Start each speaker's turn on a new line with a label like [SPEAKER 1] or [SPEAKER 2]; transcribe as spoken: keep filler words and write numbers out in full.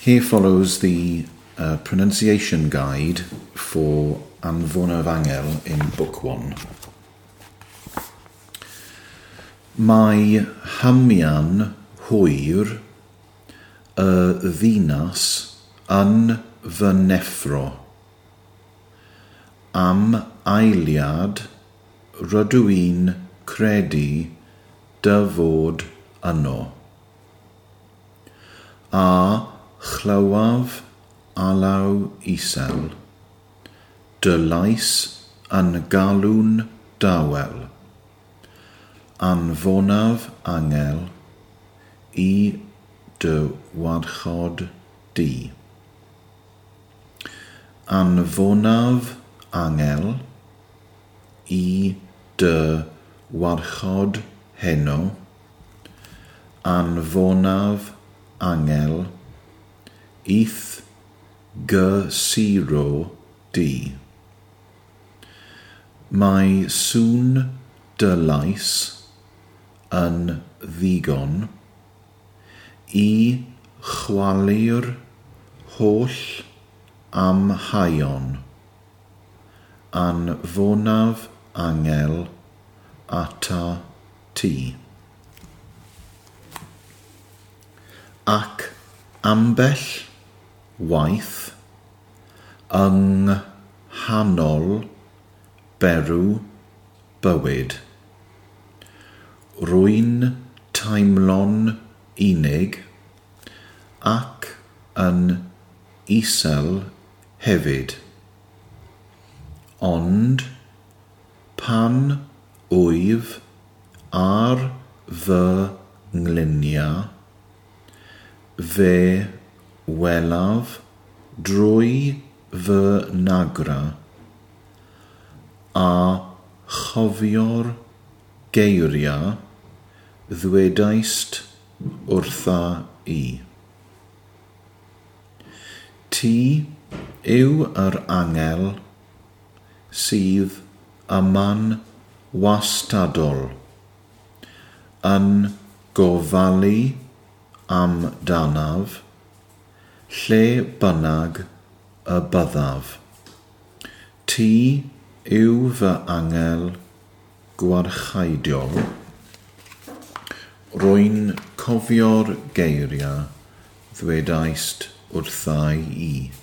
[SPEAKER 1] Here follows the uh, pronunciation guide for Anfonaf Angel in Book One. Mae hymian hwyr y ddinas yn fy neffro. Am eiliad rydw i'n credu dy fod yno. A chlywaf alaw isel, dy lais yn galw'n dawel. Anfonaf angel i dy warchod di. Anfonaf angel i dy warchod heno. Anfonaf angel ith gysiro di. Mae sŵn dy lais yn ddigon i chwalu'r holl amhaion. Anfonaf angel ata ti. Ac ambell waith yng nghanol berw bywyd. Rwy'n teimlo'n unig ac yn isel hefyd. Ond pan wyf ar fy nghliniau, fe welaf drwy fy nagra a chofio'r geiriau ddwedaist wrtha i. Ti yw yr angel sydd yma'n wastadol yn gofalu amdanaf lle bynnag y byddaf. Ti yw fy angel gwarchaidiol. Rwy'n cofio'r geiriau ddwedaist wrtha i.